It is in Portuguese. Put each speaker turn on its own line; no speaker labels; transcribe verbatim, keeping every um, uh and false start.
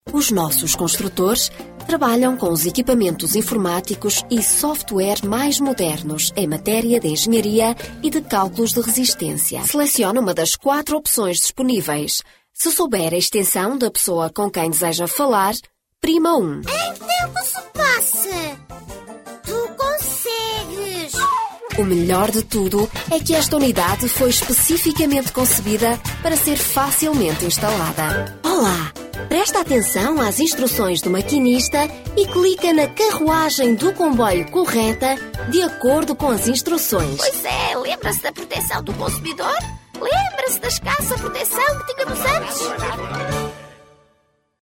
Os nossos construtores trabalham com os equipamentos informáticos e software mais modernos em matéria de engenharia e de cálculos de resistência. Selecione uma das quatro opções disponíveis. Se souber a extensão da pessoa com quem deseja falar, prima um.
Em que tempo se passa? Tu consegues!
O melhor de tudo é que esta unidade foi especificamente concebida para ser facilmente instalada. Olá! Presta atenção às instruções do maquinista e clica na carruagem do comboio correta de acordo com as instruções.
Pois é, lembra-se da proteção do consumidor? Lembra-se da escassa proteção que tínhamos antes?